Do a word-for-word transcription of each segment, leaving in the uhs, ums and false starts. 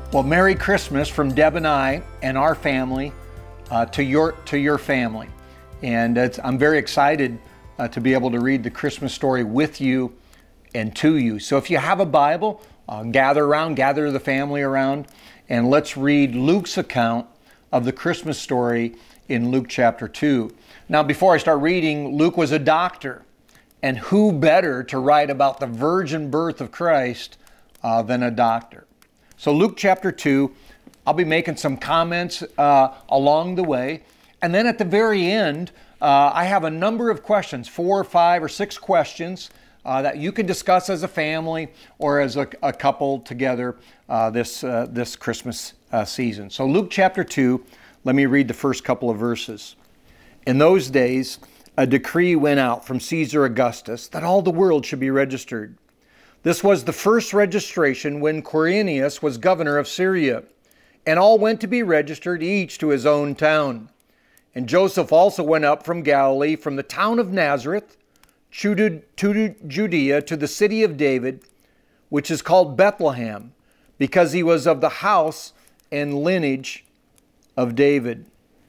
Well, Merry Christmas from Deb and I and our family uh, to your to your family. And it's, I'm very excited uh, to be able to read the Christmas story with you and to you. So if you have a Bible, uh, gather around, gather the family around, and let's read Luke's account of the Christmas story in Luke chapter two. Now, before I start reading, Luke was a doctor. And who better to write about the virgin birth of Christ uh, than a doctor? So Luke chapter two, I'll be making some comments uh, along the way. And then at the very end, uh, I have a number of questions, four or five or six questions uh, that you can discuss as a family or as a, a couple together uh, this, uh, this Christmas uh, season. So Luke chapter two, let me read the first couple of verses. In those days, a decree went out from Caesar Augustus that all the world should be registered. This was the first registration when Quirinius was governor of Syria, and all went to be registered, each to his own town. And Joseph also went up from Galilee, from the town of Nazareth, to Judea, to the city of David, which is called Bethlehem, because he was of the house and lineage of David.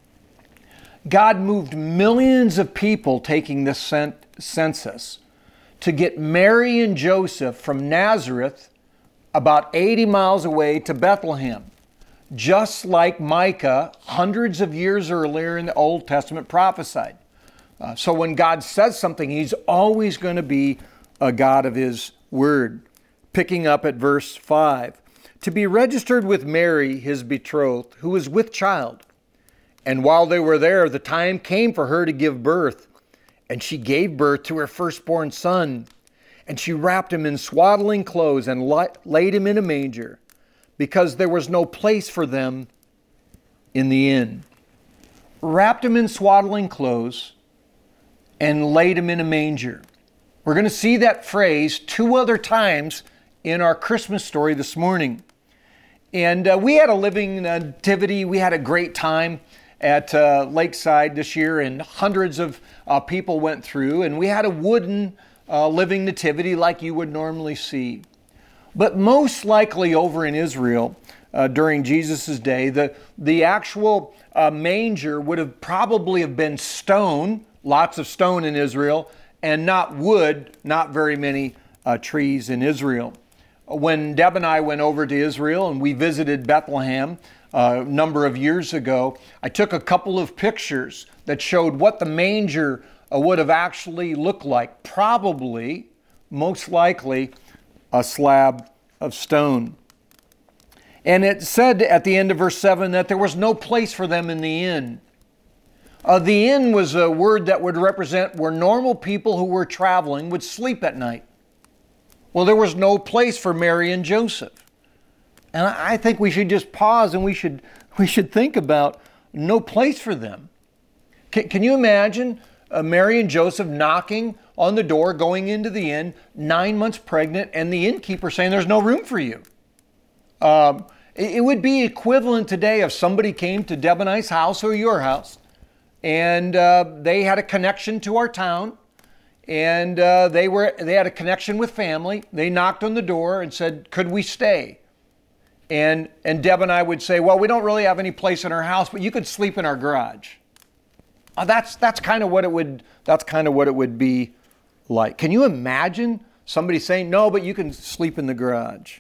God moved millions of people taking this census to get Mary and Joseph from Nazareth about eighty miles away to Bethlehem, just like Micah hundreds of years earlier in the Old Testament prophesied. Uh, so when God says something, he's always going to be a God of his word. Picking up at verse five, to be registered with Mary, his betrothed, who was with child. And while they were there, the time came for her to give birth. And she gave birth to her firstborn son. And she wrapped him in swaddling clothes and laid him in a manger, because there was no place for them in the inn. Wrapped him in swaddling clothes and laid him in a manger. We're going to see that phrase two other times in our Christmas story this morning. And uh, we had a living nativity. We had a great time at uh, Lakeside this year, and hundreds of uh, people went through, and we had a wooden uh, living nativity like you would normally see. But most likely over in Israel uh, during Jesus' day, the, the actual uh, manger would have probably have been stone, lots of stone in Israel, and not wood, not very many uh, trees in Israel. When Deb and I went over to Israel and we visited Bethlehem, a number of years ago, I took a couple of pictures that showed what the manger uh, would have actually looked like. Probably, most likely, a slab of stone. And it said at the end of verse seven that there was no place for them in the inn. Uh, the inn was a word that would represent where normal people who were traveling would sleep at night. Well, there was no place for Mary and Joseph. And I think we should just pause and we should we should think about no place for them. Can, can you imagine uh, Mary and Joseph knocking on the door, going into the inn, nine months pregnant, and the innkeeper saying there's no room for you? Um, it, it would be equivalent today if somebody came to Deb and I's house or your house, and uh, they had a connection to our town, and uh, they were they had a connection with family. They knocked on the door and said, "Could we stay?" And and Deb and I would say, well, we don't really have any place in our house, but you could sleep in our garage. Uh, that's that's kind of what it would that's kind of what it would be like. Can you imagine somebody saying, no, but you can sleep in the garage?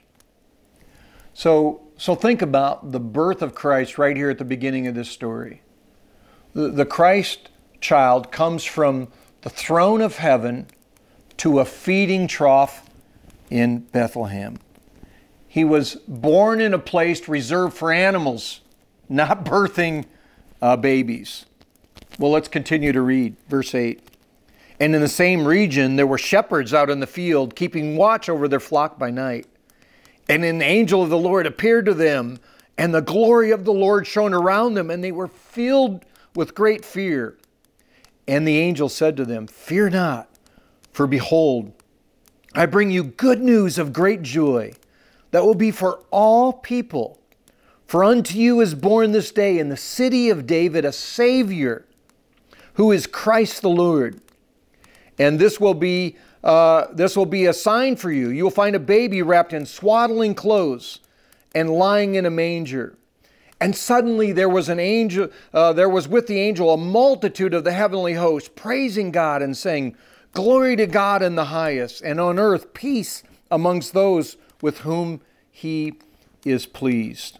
So so think about the birth of Christ right here at the beginning of this story. The, the Christ child comes from the throne of heaven to a feeding trough in Bethlehem. He was born in a place reserved for animals, not birthing uh, babies. Well, let's continue to read verse eight. And in the same region, there were shepherds out in the field, keeping watch over their flock by night. And an angel of the Lord appeared to them, and the glory of the Lord shone around them, and they were filled with great fear. And the angel said to them, fear not, for behold, I bring you good news of great joy, that will be for all people. For unto you is born this day in the city of David a Savior, who is Christ the Lord. And this will be uh, this will be a sign for you. You will find a baby wrapped in swaddling clothes and lying in a manger. And suddenly there was an angel, uh, there was with the angel a multitude of the heavenly host, praising God and saying, Glory to God in the highest, and on earth peace amongst those with whom he is pleased.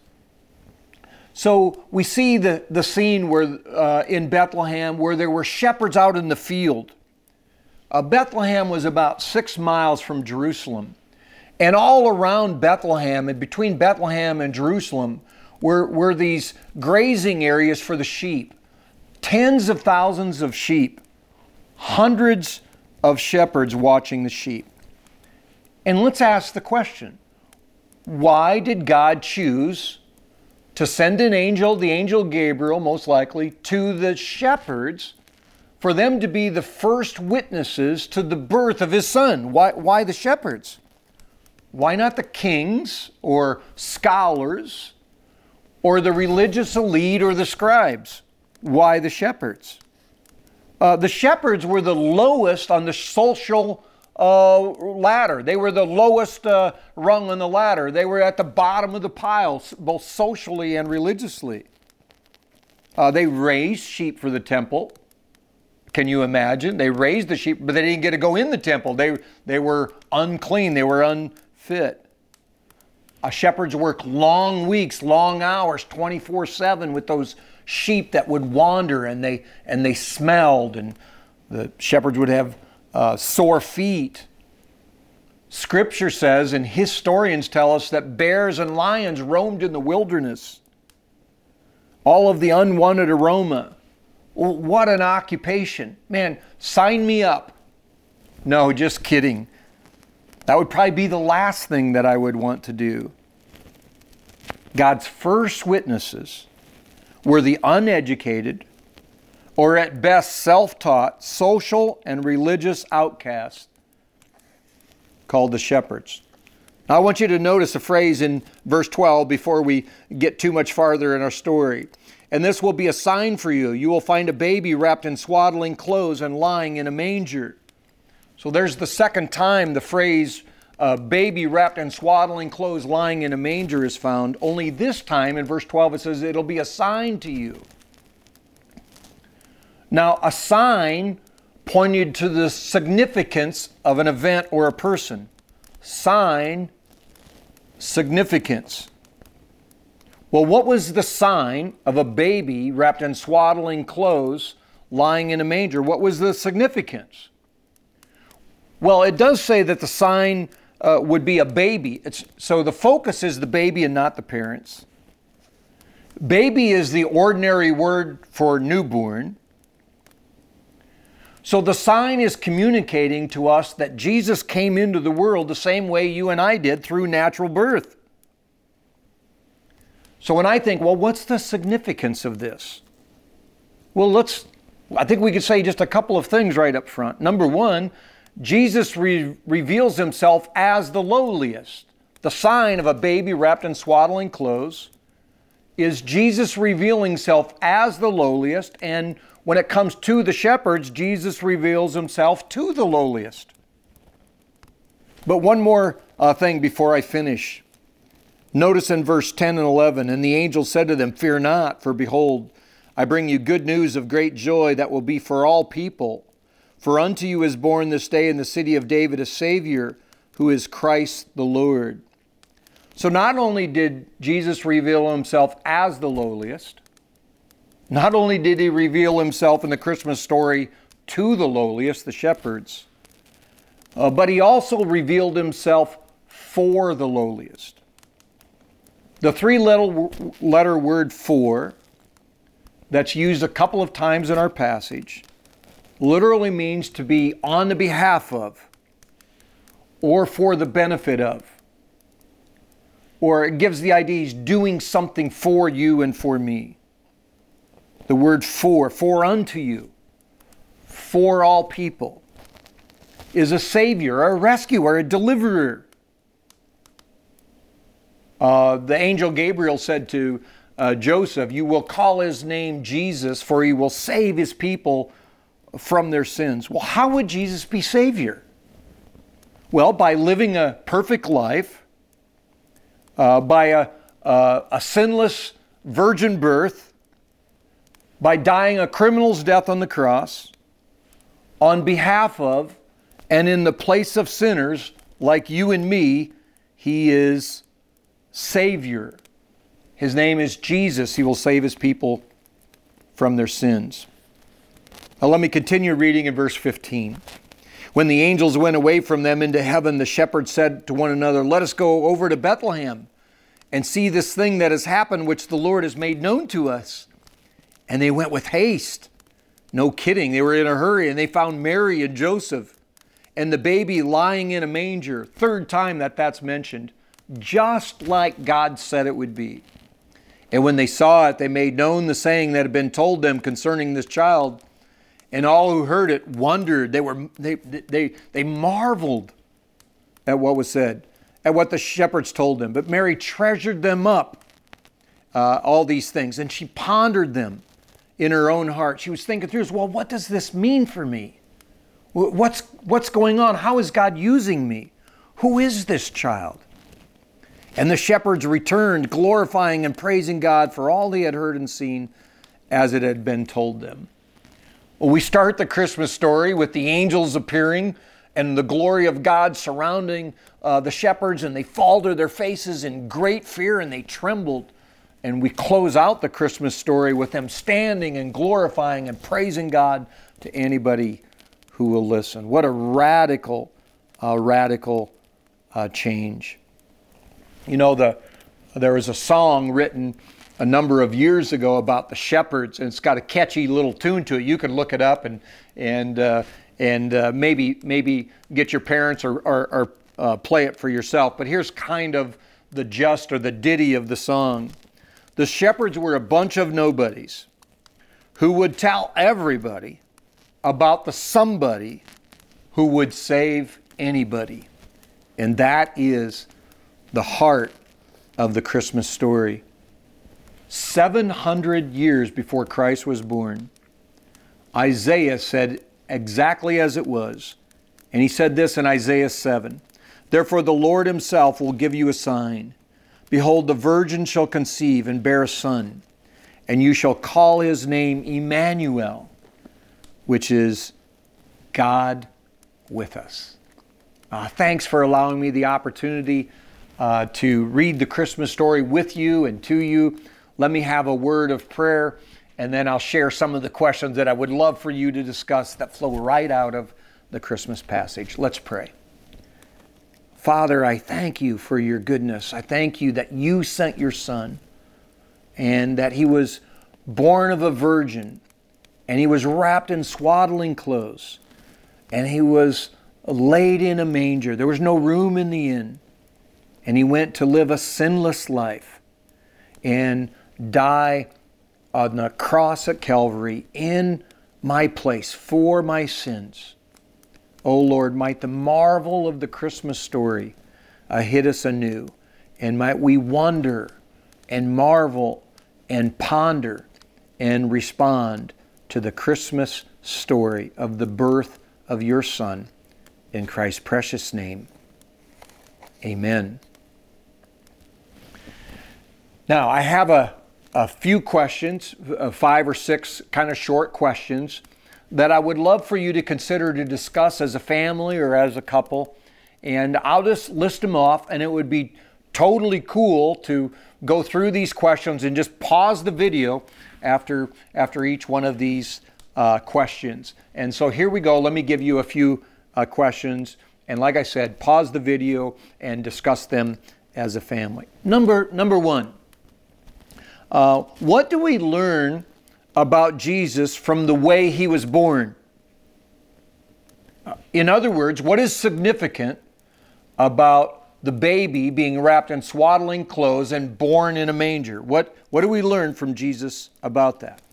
So we see the, the scene where uh, in Bethlehem where there were shepherds out in the field. Uh, Bethlehem was about six miles from Jerusalem. And all around Bethlehem and between Bethlehem and Jerusalem were, were these grazing areas for the sheep. Tens of thousands of sheep. Hundreds of shepherds watching the sheep. And let's ask the question, why did God choose to send an angel, the angel Gabriel most likely, to the shepherds for them to be the first witnesses to the birth of his son? Why, why the shepherds? Why not the kings or scholars or the religious elite or the scribes? Why the shepherds? Uh, the shepherds were the lowest on the social uh, ladder. They were the lowest uh, rung on the ladder. They were at the bottom of the pile, both socially and religiously. Uh, they raised sheep for the temple. Can you imagine? They raised the sheep, but they didn't get to go in the temple. They, they were unclean. They were unfit. Uh, shepherds worked long weeks, long hours, twenty-four seven with those sheep that would wander, and they and they smelled, and the shepherds would have uh, sore feet. Scripture says, and historians tell us, that bears and lions roamed in the wilderness. All of the unwanted aroma. Well, what an occupation. Man, sign me up. No, just kidding. That would probably be the last thing that I would want to do. God's first witnesses were the uneducated, or at best self-taught, social and religious outcasts called the shepherds. Now I want you to notice a phrase in verse twelve before we get too much farther in our story. And this will be a sign for you. You will find a baby wrapped in swaddling clothes and lying in a manger. So there's the second time the phrase uh, baby wrapped in swaddling clothes lying in a manger is found. Only this time in verse twelve it says it'll be a sign to you. Now a sign pointed to the significance of an event or a person. Sign, significance. Well, what was the sign of a baby wrapped in swaddling clothes lying in a manger? What was the significance? Well, it does say that the sign uh, would be a baby. It's, so the focus is the baby and not the parents. Baby is the ordinary word for newborn. So the sign is communicating to us that Jesus came into the world the same way you and I did, through natural birth. So when I think, well, what's the significance of this? Well, let's, I think we could say just a couple of things right up front. Number one, Jesus re- reveals himself as the lowliest. The sign of a baby wrapped in swaddling clothes is Jesus revealing himself as the lowliest, and when it comes to the shepherds, Jesus reveals himself to the lowliest. But one more uh, thing before I finish. Notice in verse ten and eleven, and the angel said to them, Fear not, for behold, I bring you good news of great joy that will be for all people. For unto you is born this day in the city of David a Savior, who is Christ the Lord. So not only did Jesus reveal himself as the lowliest, not only did he reveal himself in the Christmas story to the lowliest, the shepherds, uh, but he also revealed himself for the lowliest. The three-letter word for, that's used a couple of times in our passage, literally means to be on the behalf of, or for the benefit of. Or it gives the idea he's doing something for you and for me. The word for, for unto you, for all people, is a savior, a rescuer, a deliverer. Uh, the angel Gabriel said to uh, Joseph, you will call his name Jesus, for he will save his people from their sins. Well, how would Jesus be Savior? Well, by living a perfect life, uh, by a, uh, a sinless virgin birth by dying a criminal's death on the cross on behalf of and in the place of sinners like you and me. He is Savior. His name is Jesus. He will save his people from their sins. Now let me continue reading in verse fifteen. When the angels went away from them into heaven, the shepherds said to one another, "Let us go over to Bethlehem and see this thing that has happened, which the Lord has made known to us." And they went with haste. No kidding. They were in a hurry, and they found Mary and Joseph and the baby lying in a manger. Third time that that's mentioned, just like God said it would be. And when they saw it, they made known the saying that had been told them concerning this child. And all who heard it wondered. They were they they they marveled at what was said, at what the shepherds told them. But Mary treasured them up, uh, all these things, and she pondered them in her own heart. She was thinking through, well, what does this mean for me? What's what's going on? How is God using me? Who is this child? And the shepherds returned, glorifying and praising God for all they had heard and seen as it had been told them. Well, we start the Christmas story with the angels appearing and the glory of God surrounding uh, the shepherds, and they fall to their faces in great fear and they trembled. And we close out the Christmas story with them standing and glorifying and praising God to anybody who will listen. What a radical, uh, radical uh, change. You know, the there was a song written a number of years ago about the shepherds, and it's got a catchy little tune to it. You can look it up and and uh, and uh, maybe maybe get your parents or, or, or uh, play it for yourself. But here's kind of the gist or the ditty of the song. The shepherds were a bunch of nobodies who would tell everybody about the somebody who would save anybody. And that is the heart of the Christmas story. seven hundred years before Christ was born, Isaiah said exactly as it was. And he said this in Isaiah seven, "Therefore the Lord himself will give you a sign. Behold, the virgin shall conceive and bear a son, and you shall call his name Emmanuel," which is God with us. Uh, thanks for allowing me the opportunity uh, to read the Christmas story with you and to you. Let me have a word of prayer, and then I'll share some of the questions that I would love for you to discuss that flow right out of the Christmas passage. Let's pray. Father, I thank you for your goodness. I thank you that you sent your Son and that he was born of a virgin and he was wrapped in swaddling clothes and he was laid in a manger. There was no room in the inn, and he went to live a sinless life and die on the cross at Calvary in my place for my sins. Oh Lord, might the marvel of the Christmas story uh, hit us anew, and might we wonder and marvel and ponder and respond to the Christmas story of the birth of your Son. In Christ's precious name, amen. Now, I have a, a few questions, uh, five or six kind of short questions that I would love for you to consider to discuss as a family or as a couple. And I'll just list them off, and it would be totally cool to go through these questions and just pause the video after, after each one of these uh, questions. And so here we go. Let me give you a few uh, questions. And like I said, pause the video and discuss them as a family. Number, number one, uh, what do we learn about Jesus from the way he was born? In other words, what is significant about the baby being wrapped in swaddling clothes and born in a manger? What, what do we learn from Jesus about that?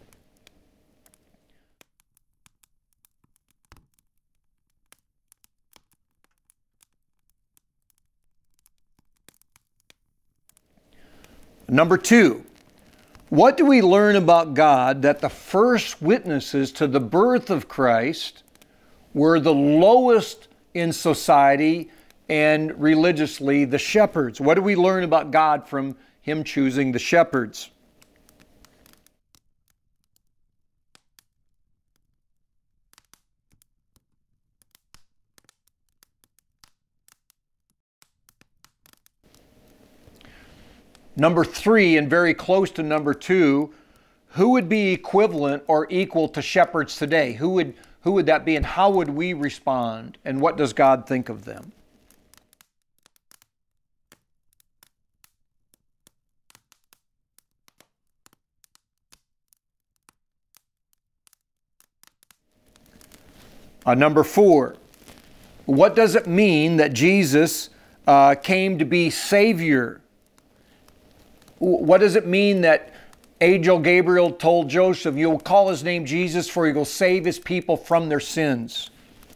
Number two, what do we learn about God that the first witnesses to the birth of Christ were the lowest in society and religiously the shepherds? What do we learn about God from Him choosing the shepherds. Number three, and very close to number two, who would be equivalent or equal to shepherds today? Who would, who would that be, and how would we respond? And what does God think of them? Uh, number four, what does it mean that Jesus uh, came to be Savior? What does it mean that Angel Gabriel told Joseph, "You will call his name Jesus, for he will save his people from their sins"?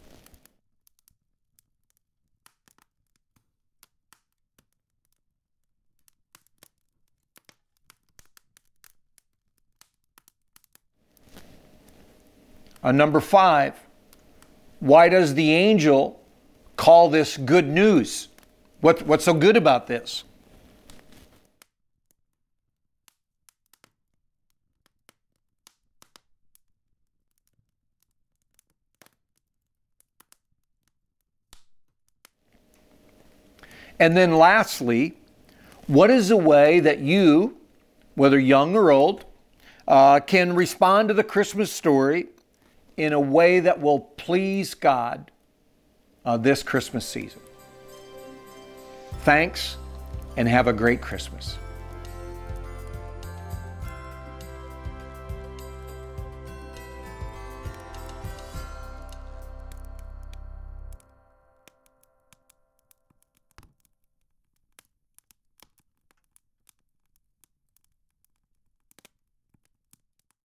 Uh, number five, why does the angel call this good news? What, what's so good about this? And then lastly, what is a way that you, whether young or old, uh, can respond to the Christmas story in a way that will please God uh, this Christmas season? Thanks, and have a great Christmas.